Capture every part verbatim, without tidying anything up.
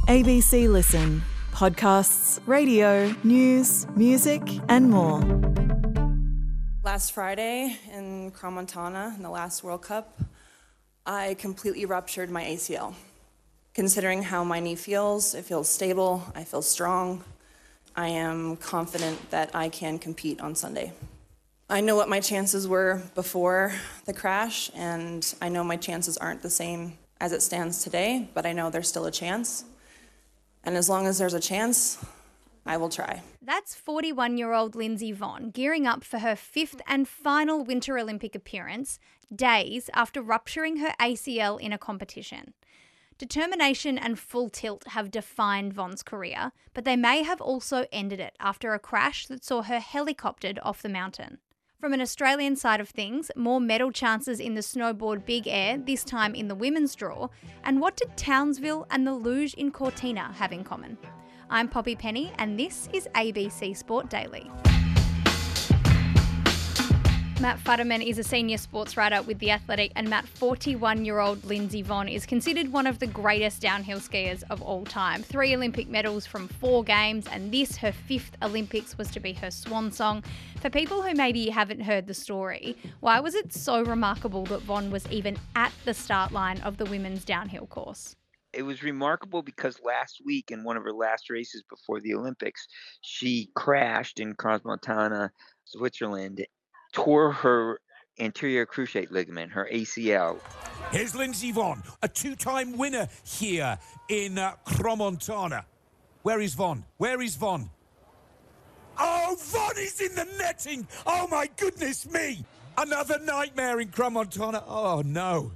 A B C Listen. Podcasts, radio, news, music and more. Last Friday in Crans-Montana, in the last World Cup, I completely ruptured my A C L. Considering how my knee feels, it feels stable, I feel strong. I am confident that I can compete on Sunday. I know what my chances were before the crash, and I know my chances aren't the same as it stands today, but I know there's still a chance. And as long as there's a chance, I will try. That's forty-one-year-old Lindsey Vonn gearing up for her fifth and final Winter Olympic appearance, days after rupturing her A C L in a competition. Determination and full tilt have defined Vonn's career, but they may have also ended it after a crash that saw her helicoptered off the mountain. From an Australian side of things, more medal chances in the snowboard big air, this time in the women's draw, and what did Townsville and the luge in Cortina have in common? I'm Poppy Penny and this is A B C Sport Daily. Matt Futterman is a senior sports writer with The Athletic, and Matt, forty-one-year-old Lindsey Vonn is considered one of the greatest downhill skiers of all time. Three Olympic medals from four games, and this, her fifth Olympics, was to be her swan song. For people who maybe haven't heard the story, why was it so remarkable that Vonn was even at the start line of the women's downhill course? It was remarkable because last week in one of her last races before the Olympics, she crashed in Crans-Montana, Switzerland, tore her anterior cruciate ligament, her A C L. Here's Lindsey Vonn, a two-time winner here in uh, Crans-Montana. Where is Vonn? Where is Vonn? Oh, Vonn is in the netting! Oh, my goodness me! Another nightmare in Crans-Montana. Oh, no.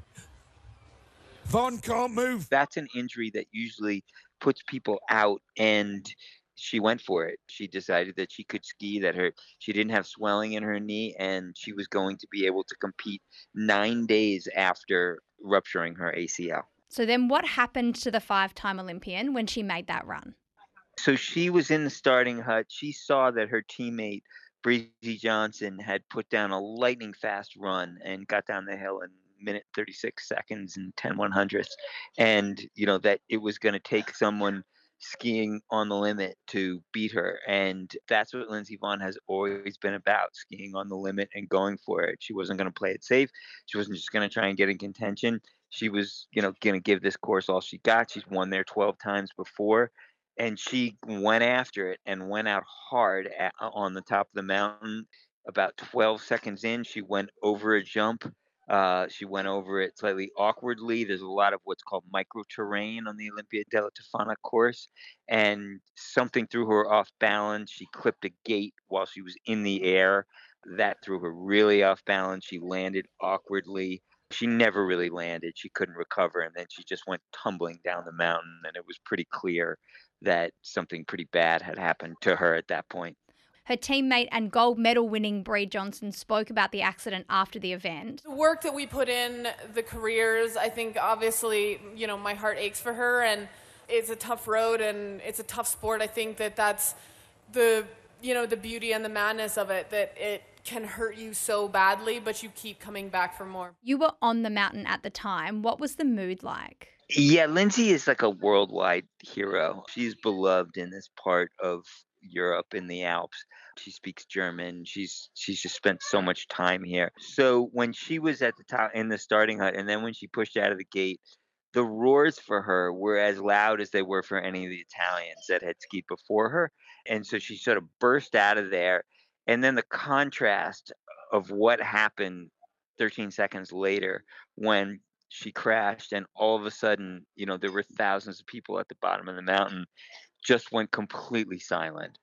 Vonn can't move. That's an injury that usually puts people out, and she went for it. She decided that she could ski, that her she didn't have swelling in her knee, and she was going to be able to compete nine days after rupturing her A C L. So then what happened to the five-time Olympian when she made that run? So she was in the starting hut. She saw that her teammate, Breezy Johnson, had put down a lightning fast run and got down the hill in minute thirty-six seconds and ten one hundredths. And, you know, that it was going to take someone skiing on the limit to beat her. And that's what Lindsey Vonn has always been about, skiing on the limit and going for it. She wasn't going to play it safe. She wasn't just going to try and get in contention. She was, you know, going to give this course all she got. She's won there twelve times before. And she went after it and went out hard at, on the top of the mountain. About twelve seconds in, she went over a jump. Uh, she went over it slightly awkwardly. There's a lot of what's called micro-terrain on the Olympia della Tofana course, and something threw her off balance. She clipped a gate while she was in the air. That threw her really off balance. She landed awkwardly. She never really landed. She couldn't recover, and then she just went tumbling down the mountain, and it was pretty clear that something pretty bad had happened to her at that point. Her teammate and gold medal winning Bree Johnson spoke about the accident after the event. The work that we put in, the careers, I think obviously, you know, my heart aches for her, and it's a tough road and it's a tough sport. I think that that's the, you know, the beauty and the madness of it, that it can hurt you so badly, but you keep coming back for more. You were on the mountain at the time. What was the mood like? Yeah, Lindsey is like a worldwide hero. She's beloved in this part of Europe, in the Alps. She speaks German. She's she's just spent so much time here. So when she was at the top in the starting hut, and then when she pushed out of the gate, the roars for her were as loud as they were for any of the Italians that had skied before her. And so she sort of burst out of there. And then the contrast of what happened thirteen seconds later when she crashed, and all of a sudden, you know, there were thousands of people at the bottom of the mountain, just went completely silent.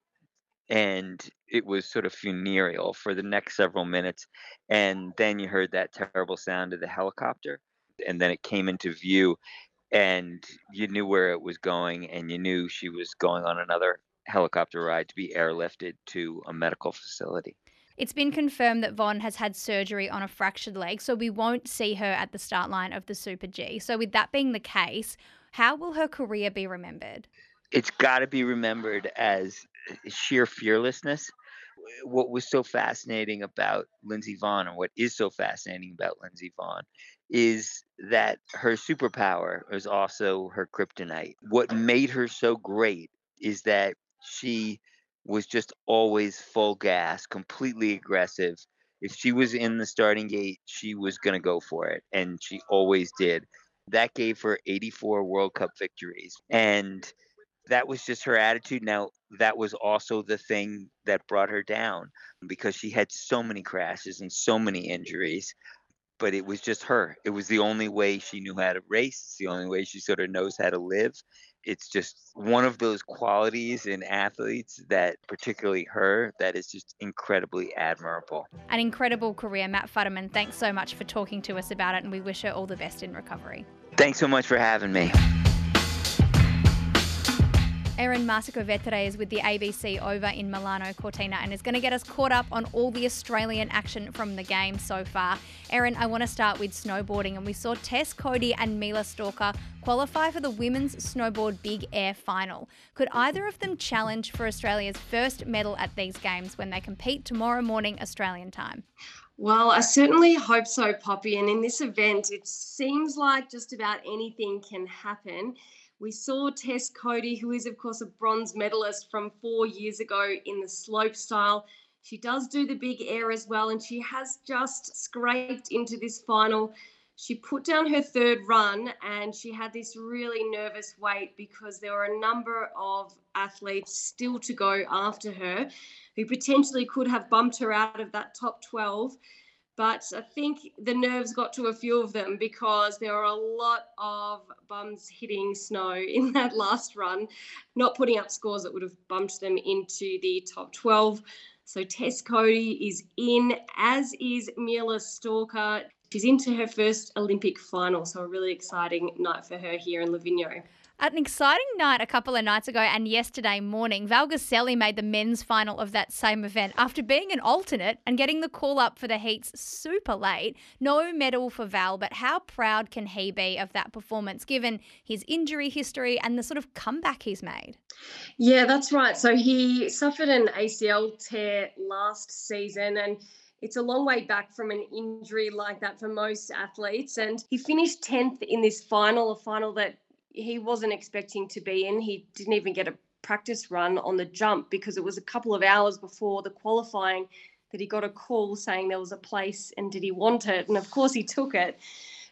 And it was sort of funereal for the next several minutes. And then you heard that terrible sound of the helicopter. And then it came into view, and you knew where it was going, and you knew she was going on another helicopter ride to be airlifted to a medical facility. It's been confirmed that Vonn has had surgery on a fractured leg, so we won't see her at the start line of the Super G. So with that being the case, how will her career be remembered? It's got to be remembered as sheer fearlessness. what was so fascinating about Lindsey Vonn, or what is so fascinating about Lindsey Vonn, is that her superpower is also her kryptonite. What made her so great is that she was just always full gas, completely aggressive. If she was in the starting gate, she was going to go for it, and she always did. That gave her eighty-four World Cup victories, and that was just her attitude. Now, that was also the thing that brought her down because she had so many crashes and so many injuries, but it was just her. It was the only way she knew how to race. It's the only way she sort of knows how to live. It's just one of those qualities in athletes that, particularly her, that is just incredibly admirable. An incredible career, Matt Futterman. Thanks so much for talking to us about it, and we wish her all the best in recovery. Thanks so much for having me. Erin Marsico-Vettere is with the A B C over in Milano Cortina and is going to get us caught up on all the Australian action from the game so far. Erin, I want to start with snowboarding, and we saw Tess Coady and Mila Stalker qualify for the women's snowboard big air final. Could either of them challenge for Australia's first medal at these games when they compete tomorrow morning Australian time? Well, I certainly hope so, Poppy. And in this event, it seems like just about anything can happen. We saw Tess Coady, who is, of course, a bronze medalist from four years ago in the slopestyle. She does do the big air as well, and she has just scraped into this final. She put down her third run, and she had this really nervous wait because there were a number of athletes still to go after her who potentially could have bumped her out of that top twelve. But I think the nerves got to a few of them because there were a lot of bums hitting snow in that last run, not putting up scores that would have bumped them into the top twelve. So Tess Coady is in, as is Mila Stalker. She's into her first Olympic final, so a really exciting night for her here in Livigno. An exciting night a couple of nights ago and yesterday morning, Val Gaselli made the men's final of that same event after being an alternate and getting the call up for the heats super late. No medal for Val, but how proud can he be of that performance given his injury history and the sort of comeback he's made? Yeah, that's right. So he suffered an A C L tear last season, and it's a long way back from an injury like that for most athletes. And he finished tenth in this final, a final that he wasn't expecting to be in. He didn't even get a practice run on the jump because it was a couple of hours before the qualifying that he got a call saying there was a place and did he want it? And of course he took it.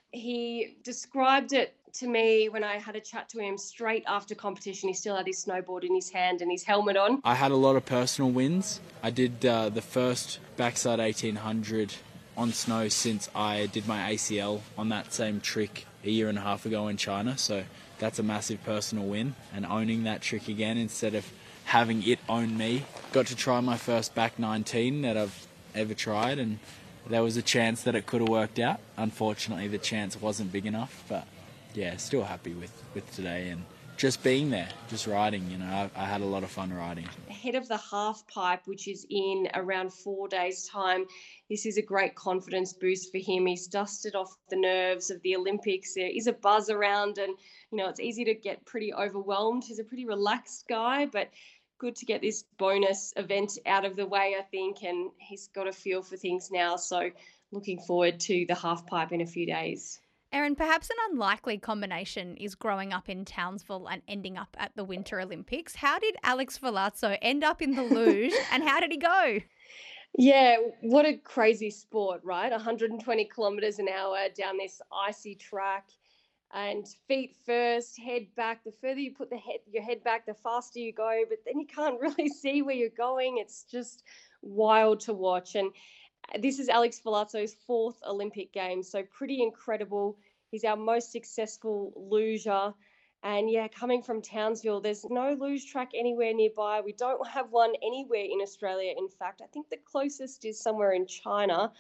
He described it to me when I had a chat to him straight after competition. He still had his snowboard in his hand and his helmet on. I had a lot of personal wins. I did uh, the first backside eighteen hundred on snow since I did my A C L on that same trick a year and a half ago in China. So that's a massive personal win, and owning that trick again instead of having it own me. Got to try my first back nineteen that I've ever tried, and there was a chance that it could have worked out. Unfortunately, the chance wasn't big enough, but yeah, still happy with, with today and just being there, just riding. You know, I, I had a lot of fun riding. Ahead of the half pipe, which is in around four days' time, this is a great confidence boost for him. He's dusted off the nerves of the Olympics. There is a buzz around, and you know it's easy to get pretty overwhelmed. He's a pretty relaxed guy, but good to get this bonus event out of the way, I think, and he's got a feel for things now. So looking forward to the half pipe in a few days. Erin, perhaps an unlikely combination is growing up in Townsville and ending up at the Winter Olympics. How did Alex Velazzo end up in the luge and how did he go? Yeah, what a crazy sport, right? one hundred twenty kilometres an hour down this icy track, and feet first, head back. The further you put the head, your head back, the faster you go, but then you can't really see where you're going. It's just wild to watch. And this is Alex Velazzo's fourth Olympic Games, so pretty incredible. He's our most successful luger. And yeah, coming from Townsville, there's no luge track anywhere nearby. We don't have one anywhere in Australia. In fact, I think the closest is somewhere in China.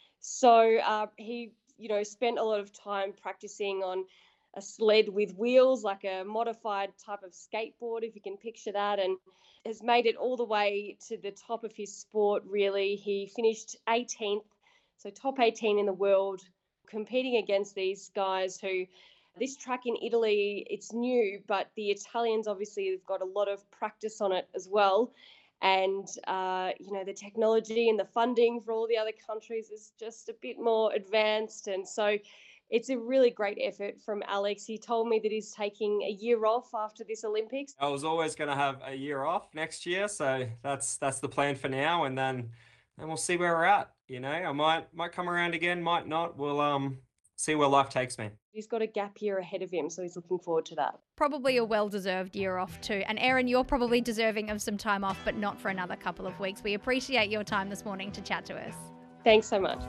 So uh, he, you know, spent a lot of time practicing on a sled with wheels, like a modified type of skateboard, if you can picture that, and has made it all the way to the top of his sport, really. He finished eighteenth, so top eighteen in the world, competing against these guys who, this track in Italy, it's new, but the Italians obviously have got a lot of practice on it as well. And, uh, you know, the technology and the funding for all the other countries is just a bit more advanced. And so it's a really great effort from Alex. He told me that he's taking a year off after this Olympics. I was always going to have a year off next year, so that's that's the plan for now, and then then we'll see where we're at. You know, I might might come around again, might not. We'll um see where life takes me. He's got a gap year ahead of him, so he's looking forward to that. Probably a well-deserved year off too. And Erin, you're probably deserving of some time off, but not for another couple of weeks. We appreciate your time this morning to chat to us. Thanks so much.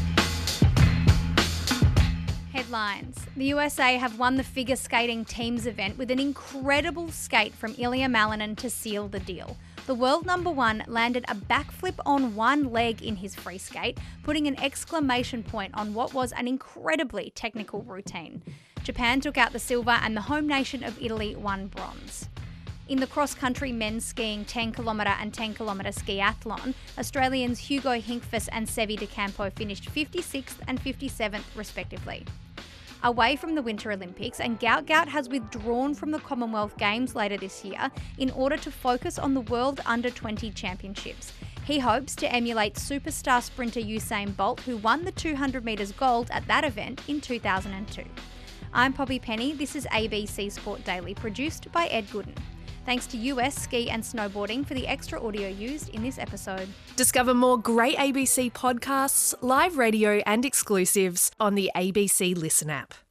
Headlines. The U S A have won the figure skating teams event with an incredible skate from Ilya Malinin to seal the deal. The world number one landed a backflip on one leg in his free skate, putting an exclamation point on what was an incredibly technical routine. Japan took out the silver and the home nation of Italy won bronze. In the cross-country men's skiing ten kilometre and ten kilometre skiathlon, Australians Hugo Hinkfus and Sevi De Campo finished fifty-sixth and fifty-seventh respectively. Away from the Winter Olympics, and Gout Gout has withdrawn from the Commonwealth Games later this year in order to focus on the World Under twenty Championships. He hopes to emulate superstar sprinter Usain Bolt, who won the two hundred metres gold at that event in two thousand two. I'm Poppy Penny. This is A B C Sport Daily, produced by Ed Gooden. Thanks to U S Ski and Snowboarding for the extra audio used in this episode. Discover more great A B C podcasts, live radio and exclusives on the A B C Listen app.